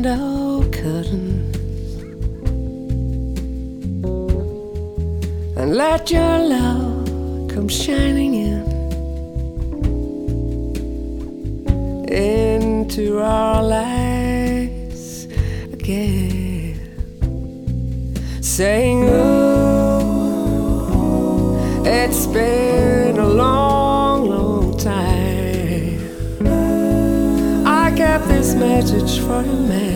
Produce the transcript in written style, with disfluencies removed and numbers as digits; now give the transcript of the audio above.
window curtain and let your love come shining into our lives again, saying, oh, it's been a long, long time. I kept this message for you, man.